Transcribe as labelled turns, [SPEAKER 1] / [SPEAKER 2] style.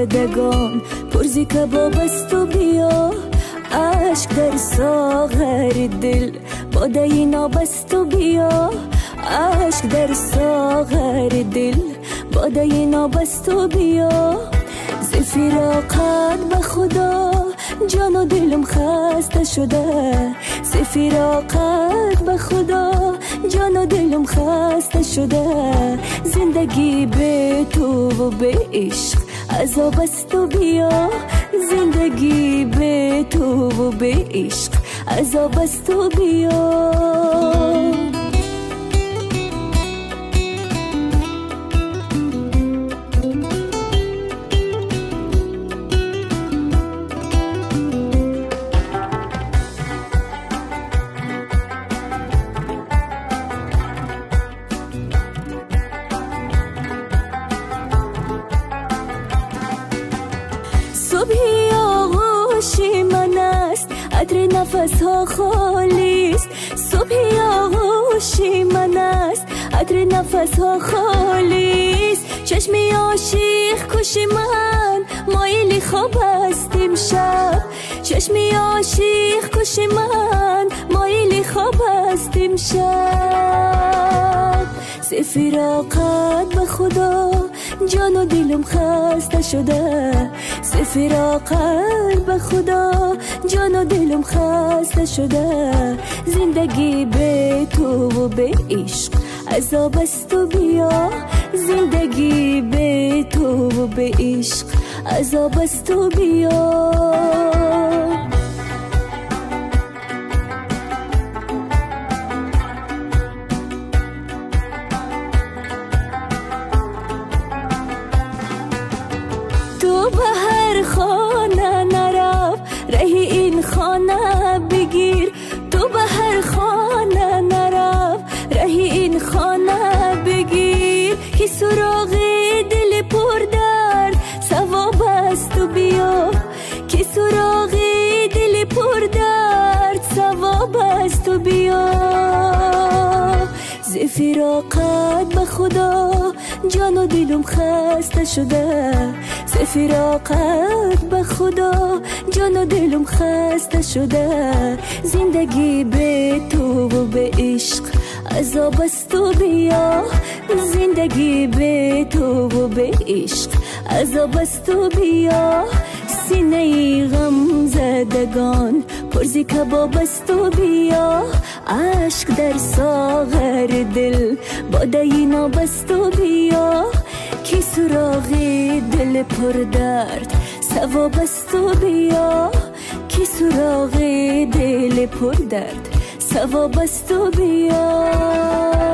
[SPEAKER 1] زدگان پرزی کباب است و بیا، عشق در ساغر دل باده ناب است و بیا، عشق در ساغر دل باده ناب است و بیا. ز فراقت به خدا جان و دلم خسته شده، ز فراقت به خدا جان و دلم خسته شده. زندگی به تو و به عشق عذاب است و بیا، زندگی به تو و به عشق عذاب است و بیا. صبحی آغوشی من است، عطر نفس ها خالی است. صبحی آغوشی من است، عطر نفس ها خالی است. چشمی عاشق کش من مایلی خواب است امشب، چشمی عاشق کش من مایلی خواب است امشب. ز فراقت به خدا جان و دلم خسته شده، ز فراقت به خدا جان و دلم خسته شده. زندگی به تو و به عشق عذاب است و بیا، زندگی به تو و به عشق عذاب است و بیا. تو به هر خانه نرو رهی این خانه بگیر، تو به هر خانه نرو رهی این خانه بگیر. که سراغ دل پر درد ثواب است و بیا، که سراغ دل پر درد ثواب است و بیا. ز فراقت به خدا جان و دلم خسته شده، ز فراقت به خدا جان و دلم خسته شده. زندگی به تو و به عشق عذاب است و بیا، زندگی به تو و به عشق عذاب است و بیا. سینه غم زدگان پرزی کباب است و بیا، عشق در ساغر دل باده ناب است و بیا. که سراغ دل پر درد ثواب است و بیا، که سراغ دل پر درد ثواب است و بیا.